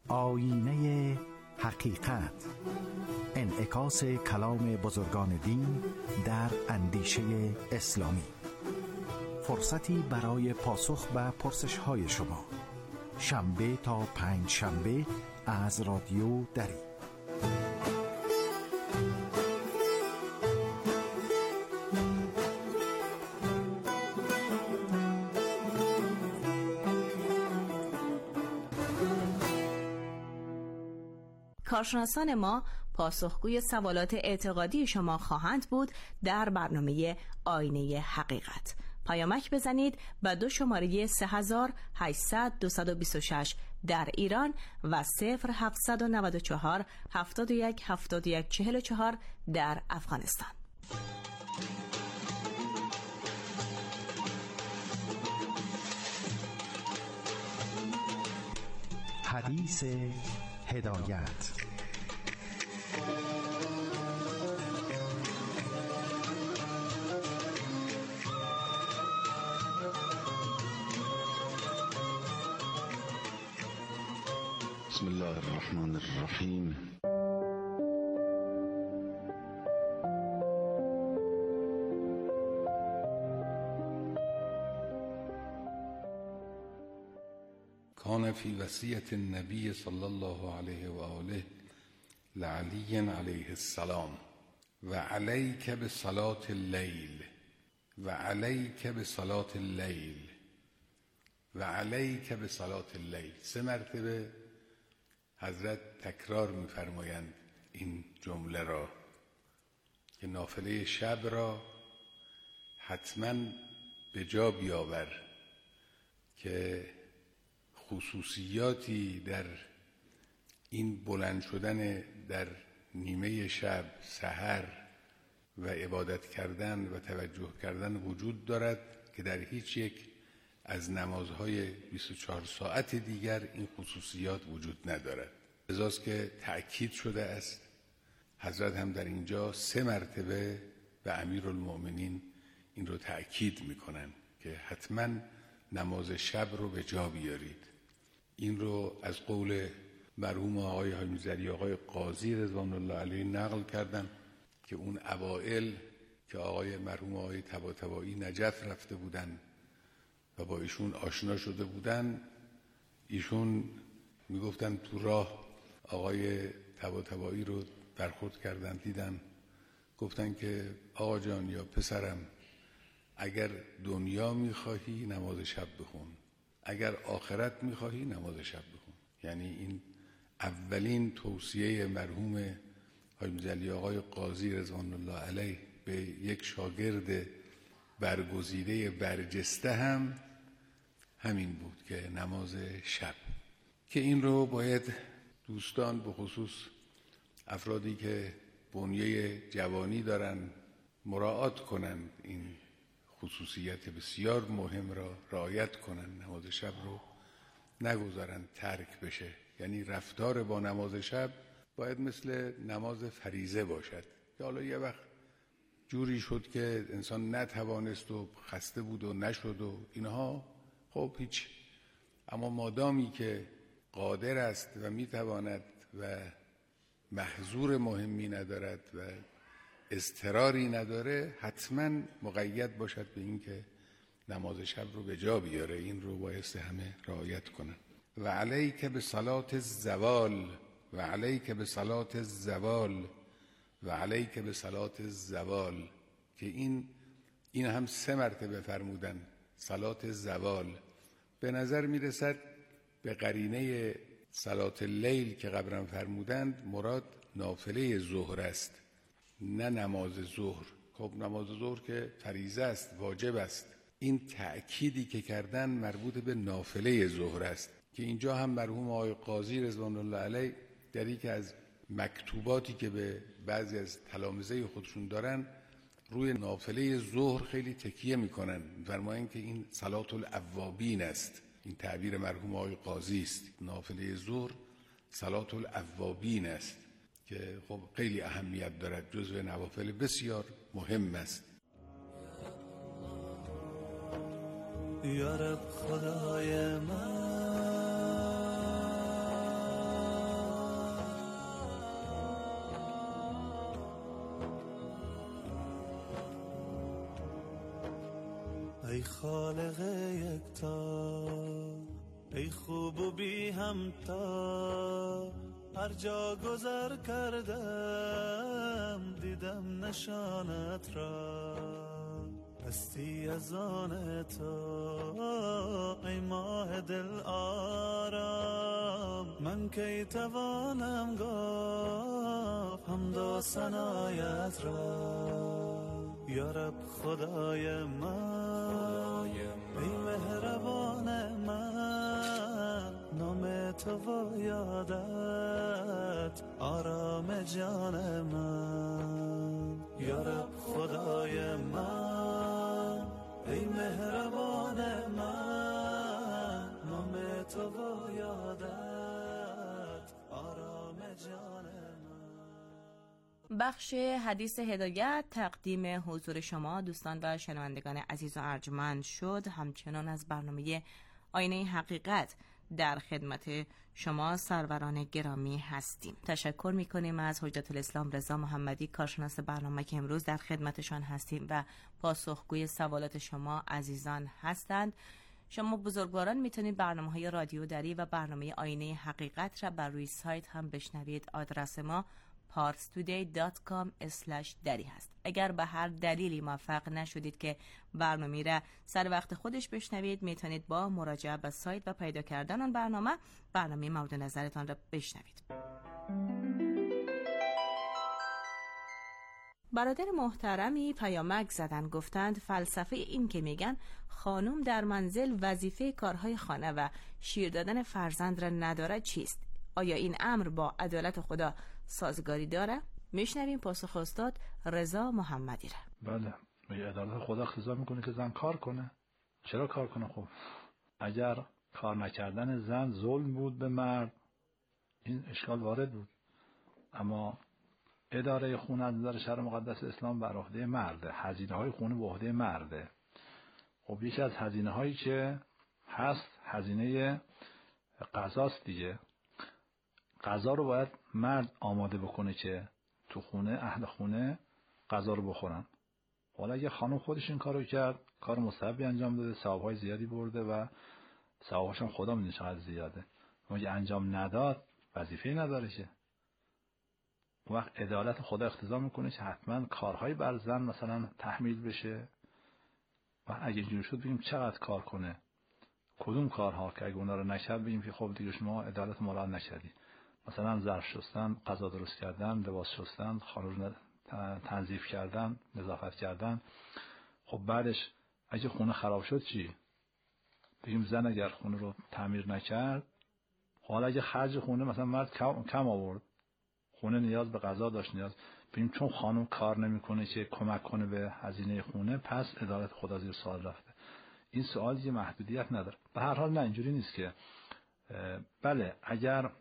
J: آیینه حقیقت، انعکاس کلام بزرگان دین در اندیشه اسلامی. فرصتی برای پاسخ به پرسش‌های شما، شنبه تا پنج شنبه از رادیو دری.
X: کارشناسان ما پاسخگوی سوالات اعتقادی شما خواهند بود در برنامه آینه حقیقت. پیامک بزنید به 2 شماره 3800-226 در ایران و 0794-71-71-44 در افغانستان.
J: حدیث هدایت.
L: بسم الله الرحمن الرحیم.
M: کان فی وصیت النبی صلی الله علیه و آله لعلی علیه السلام و علیک بصلاة اللیل و علیک بصلاة اللیل و علیک بصلاة اللیل. 3 مرتبه حضرت تکرار می‌فرمایند این جمله را که نافله شب را حتما به جا بیاور، که خصوصیاتی در این بلند شدن در نیمه شب، سحر و عبادت کردن و توجه کردن وجود دارد که در هیچ یک از نمازهای 24 ساعت دیگر این خصوصیات وجود ندارد. لذاست که تأکید شده است. حضرت هم در اینجا 3 مرتبه به امیرالمؤمنین این رو تأکید میکنن که حتما نماز شب رو به جا بیارید. این رو از قول مرحوم آقای حاجی میرزایی آقای قاضی رضوان الله علیه نقل کردن که اون اوائل که آقای مرحوم آقای طباطبایی نجف رفته بودن و با ایشون آشنا شده بودن، ایشون میگفتن تو راه آقای طباطبایی رو برخورد کردن، دیدن، گفتن که آقا جان یا پسرم، اگر دنیا میخواهی نماز شب بخون، اگر آخرت میخواهی نماز شب بخون. یعنی این اولین توصیه مرحوم حاجی میرزایی آقای قاضی رضوان الله علیه به یک شاگرد برگزیده برجسته هم همین بود که نماز شب، که این رو باید دوستان به خصوص افرادی که بنیه جوانی دارن مراعات کنن، این خصوصیت بسیار مهم را رعایت کنن، نماز شب رو نگذارن ترک بشه. یعنی رفتار با نماز شب باید مثل نماز فریضه باشد، که حالا یه وقت جوری شد که انسان نتوانست و خسته بود و نشد و اینها، خب هیچ، اما مادامی که قادر است و میتواند و محظور مهمی ندارد و اضطراری نداره، حتما مقید باشد به این که نماز شب رو به جا بیاره. این رو بایست همه رعایت کنن. و علیک بصلاة الزوال و علیک بصلاة الزوال و علیک بصلاة الزوال، که این هم 3 مرتبه فرمودن صلاة الزوال. به نظر میرسد به قرینه صلاة اللیل که قبلا فرمودند مراد نافله ظهر است، نه نماز ظهر. خب نماز ظهر که فریضه است، واجب است. این تأکیدی که کردن مربوط به نافله ظهر است، که اینجا هم مرحوم آقای قاضی رضوان الله علیه در یکی از مکتوباتی که به بعضی از تلامذه خودشون دارن روی نافله ظهر خیلی تکیه میکنن، فرماین که این صلاة الاوابین است. این تعبیر مرحوم آقای قاضی است. نافله ظهر صلاة الاوابین است که خب خیلی اهمیت دارد، جزو نوافل بسیار مهم است.
A: یا رب خدای من،
E: ای خالق یکتا، ای خوب و بی همتا، هر جا گذر کردم دیدم نشانت را، هستی از آن تو ای ماه دل آرام، من کی توانم گفت حمد و ثنایت را. یا رب خدای من، ای مهربان من، نام تو و یادت آرام جان من. یا رب خدای من، ای مهربان من، نام تو و یادت آرام جان من.
X: بخش حدیث هدایت تقدیم حضور شما دوستان و شنوندگان عزیز و ارجمند شد. همچنان از برنامه آینه حقیقت در خدمت شما سروران گرامی هستیم. تشکر میکنیم از حجت الاسلام رضا محمدی، کارشناس برنامه که امروز در خدمتشان هستیم و پاسخگوی سوالات شما عزیزان هستند. شما بزرگواران میتونید برنامه‌های رادیو دری و برنامه آینه حقیقت را بر روی سایت هم بشنوید. آدرس ما parstoday.com/dari هست. اگر به هر دلیلی موفق نشدید که برنامه را سر وقت خودش بشنوید، میتونید با مراجعه به سایت و پیدا کردن آن برنامه مورد نظرتان را بشنوید. برادر محترمی پیامک زدن، گفتند فلسفه این که میگن خانم در منزل وظیفه کارهای خانه و شیر دادن فرزند را نداره چیست؟ آیا این امر با عدالت خدا سازگاری داره؟ میشنویم پاسخ استاد رضا محمدی را.
F: بله، عدالت خدا اقتضا میکنه که زن کار کنه. چرا کار کنه؟ خب اگر کار نکردن زن ظلم بود به مرد، این اشکال وارد بود. اما اداره خونه از نظر شرع مقدس اسلام بر عهده مرده، هزینه های خونه به عهده مرده. خب یکی از هزینه هایی که هست هزینه غذاست دیگه. غذا رو باید مرد آماده بکنه که تو خونه اهل خونه غذا رو بخورن. حالا اگه خانم خودش این کارو کرد، کار مستحبی انجام داده، ثوابهای زیادی برده و ثوابش هم خدا میدونه چقدر زیاده. اما اگه انجام نداد وظیفه‌ای نداره که. اون وقت عدالت خدا اقتضا میکنه که حتما کارهای بر زن مثلا تحمیل بشه و اگه اینجوری شد بگیم چقدر کار کنه، کدوم کارها که اگه اونا رو نکرد بگیم که خب دیگه شما عدالت مراعات نکردی. مثلا ظرف شستن، غذا درست کردن، لباس شستن، خانه رو تنظیف کردن، نظافت کردن. خب بعدش اگه خونه خراب شد چی؟ بگیم زن اگر خونه رو تعمیر نکرد، حالا اگه خرج خونه مثلا مرد کم آورد، خونه نیاز به غذا داشت، نیاز بگیم چون خانم کار نمیکنه که کمک کنه به هزینه خونه، پس عدالت خدا زیر سوال رفته. این سوال یه محدودیت نداره. به هر حال نه، اینجوری نیست که بله اگر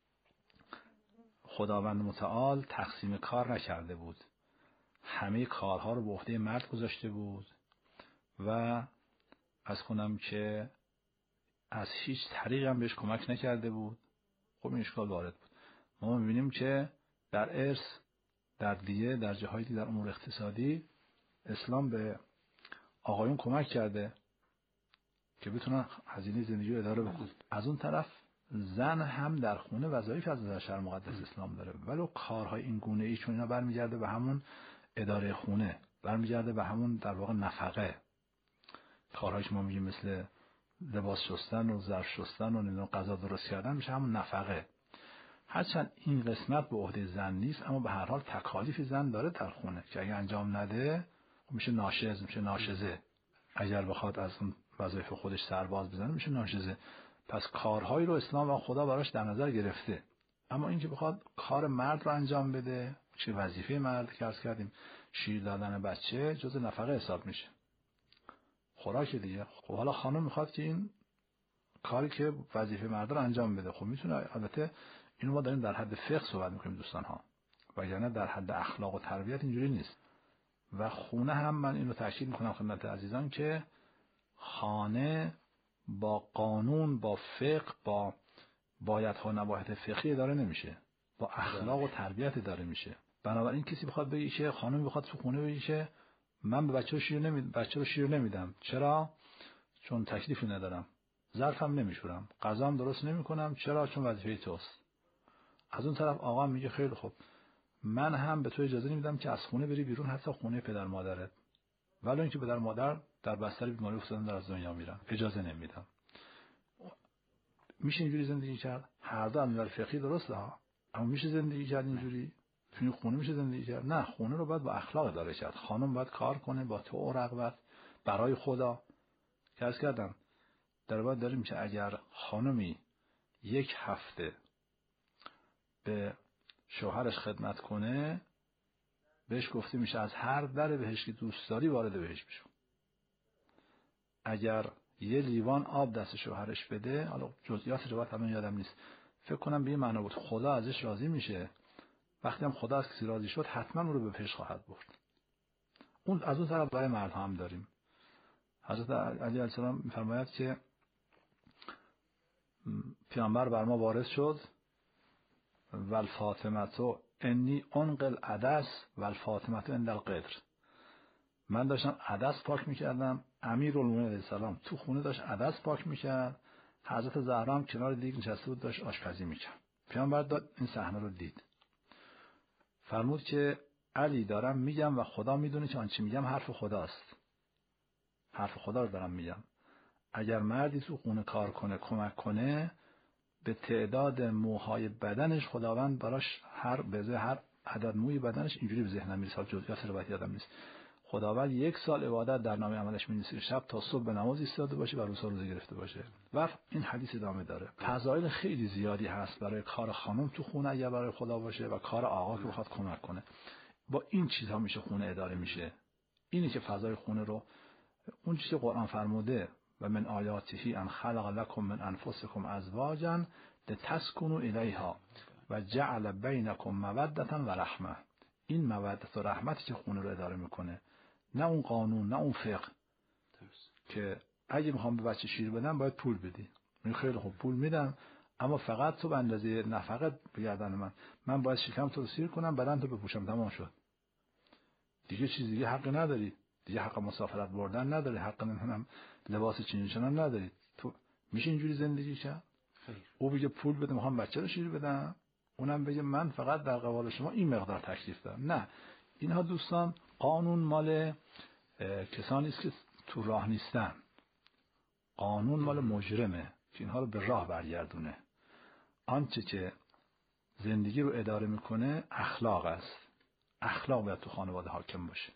F: خداوند متعال تقسیم کار نکرده بود، همه کارها رو به عهده مرد گذاشته بود و از کنم که از هیچ طریق هم بهش کمک نکرده بود، خب این اشکال وارد بود. ما می‌بینیم که در ارث، در دیه، در جاهای دیگه، در امور اقتصادی اسلام به آقایون کمک کرده که بتونن هزینه زندگی رو اداره بکنن. از اون طرف زن هم در خونه وظایف از نظر شرع مقدس اسلام داره، ولو کارهای این گونه ای چون اینا برمیگرده به همون اداره خونه، برمیگرده به همون در واقع نفقه. کارهایی که ما میگیم مثل لباس شستن و ظرف شستن و غذا درست کردن میشه همون نفقه. هرچند این قسمت به عهده زن نیست، اما به هر حال تکالیف زن داره در خونه که اگه انجام نده میشه ناشز، میشه ناشزه. اگر بخواد از اون وظایف خودش سرباز بزنه میشه ناشزه. پس کارهایی رو اسلام و خدا براش در نظر گرفته. اما اینکه بخواد کار مرد رو انجام بده، چه وظیفه مرد که عرض کردیم شیر دادن بچه جز نفقه حساب میشه، خوراک دیگه. خب حالا خانم میخواد که این کاری که وظیفه مرد رو انجام بده، خب میتونه. البته اینو ما داریم در حد فقه صحبت میکنیم دوستان ها، وگرنه در حد اخلاق و تربیت اینجوری نیست. و خونه هم من اینو تاکید میکنم خدمت عزیزان که خانه با قانون، با فقه، با بایدها و نبایدها فقهی اداره نمیشه، با اخلاق و تربیت اداره میشه. بنابراین کسی بخواد بگه که خانم بخواد تو خونه بگه که من به بچه رو شیر نمیدم. چرا؟ چون تکلیفی ندارم. ظرفم نمیشورم. غذام درست نمیکنم. چرا؟ چون وظیفه توست. از اون طرف آقا میگه خیلی خوب، من هم به تو اجازه نمیدم که از خونه بری بیرون، حتی خونه پدر مادرت، ولی اینکه پدر مادر در بستر بیماری افتادن در از دنیا میرن، اجازه نمیدم. میشه اینجوری زندگی کرد؟ هر دو از نظر فقهی درسته ها، اما میشه زندگی کرد اینجوری؟ توی خونه میشه زندگی کرد؟ نه، خونه رو باید با اخلاق اداره کرد. خانم باید کار کنه با تو و رغبت برای خدا. که عرض کردم در باید داریم که اگر خانمی 1 هفته به شوهرش خدمت کنه، بهش گفته میشه از هر در بهش که دوست داری وارد بهش بشو. اگر 1 لیوان آب دست شوهرش بده، حالا جزئیات روایت الان یادم نیست، فکر کنم به این معنا بود خدا ازش راضی میشه. وقتی هم خدا از کسی راضی شد حتما اون رو به بهشت خواهد برد. اون از اون طرف برای مردها هم داریم. حضرت علی علیه السلام میفرماید که پیامبر بر ما وارد شد والفاطمه انی انقل عدس والفاطمه عند القدر. من داشتم عدس پاک میکردم، امیرالمومنین علیه السلام تو خونه داشت عدس پاک میکرد، حضرت زهرا هم کنار دیگ نشسته بود داشت آشپزی میکرد. پیامبر داد این صحنه رو دید، فرمود که علی دارم میگم و خدا میدونه که آنچه میگم حرف خداست، حرف خدا رو دارم میگم. اگر مردی تو خونه کار کنه، کمک کنه، به تعداد موهای بدنش خداوند براش هر عدد موی بدنش، اینجوری به ذهنم میرسه، جزئیات روایت یادم نیست، خداوند 1 سال عبادت در نامه عملش می‌نویسه، شب تا صبح به نماز ایستاده باشه و روزه گرفته باشه. و این حدیث ادامه داره. فضایل خیلی زیادی هست برای کار خانم تو خونه اگر برای خدا باشه و کار آقا که بخواد کمک کنه. با این چیزها میشه خونه اداره میشه. اینی که فضای خونه رو، اون چیزی که قرآن فرموده و من آیاته ان خلق لكم من انفسکم ازواجا لتسکنوا الیها و جعل بینکم موده و رحمه. این مودت و رحمتی که خونه رو اداره میکنه، نه اون قانون، نه اون فقه که اگه میخوام به بچه شیر بدم باید پول بدی. من خیلی خوب پول میدم، اما فقط تو به اندازه نفقه بگردن من باید شکم تو رو سیر کنم، بدن تو بپوشم، تمام شد. دیگه چیز دیگه حقی نداری، دیگه حق مسافرت بردن نداری، حق نمیدونم لباس چینیشن نداری. تو میشه اینجوری زندگی کرد؟ او بگه پول بده میخوام بچه رو شیر بدم، اونم بگه من فقط در قبال شما این مقدار تکلیف دارم. نه، اینها دوستان قانون مال کسانی است که تو راه نیستن. قانون مال مجرمه که اینها رو به راه برگردونه. آنچه که زندگی رو اداره میکنه اخلاق است. اخلاق باید تو خانواده حاکم باشه.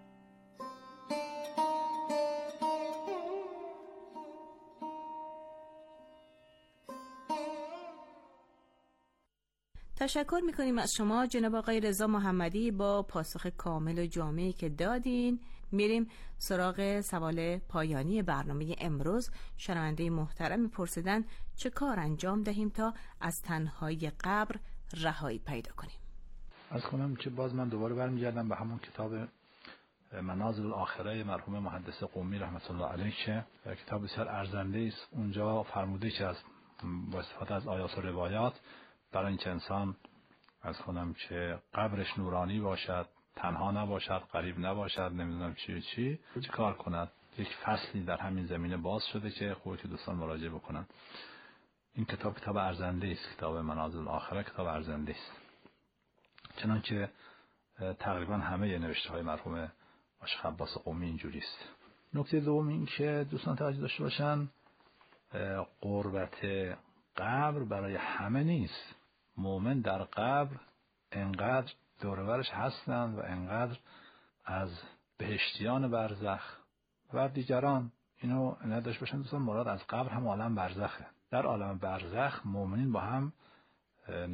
X: تشکر میکنیم از شما جناب آقای رضا محمدی با پاسخ کامل و جامعی که دادین. میریم سراغ سوال پایانی برنامه امروز. شنونده محترم میپرسیدن چه کار انجام دهیم تا از تنهایی قبر رهایی پیدا کنیم؟
F: از کنم که باز من دوباره برمیگردم به همون کتاب منازل الاخره مرحوم محدث قمی رحمت الله علیه که کتاب بسیار ارزنده است. اونجا فرموده که با استفاده از آیات و روایات برای اینکه انسان از کنم که قبرش نورانی باشد، تنها نباشد، غریب نباشد، نمیدونم چی کار کند. یک فصلی در همین زمینه باز شده که خودت دوستان مراجعه بکنن. این کتاب ارزنده است. کتاب منازل الاخره کتاب ارزنده است، چنانکه تقریبا همه نوشته های مرحوم عاشق عباس قمی اینجوری است. نکته دوم این که دوستان توجه داشته باشن، قربت قبر برای همه نیست. مؤمن در قبر انقدر دور و برش هستند و انقدر از بهشتیان برزخ و دیگران اینو نداشته باشن. دوستان مراد از قبر هم عالم برزخه. در عالم برزخ مؤمنین با هم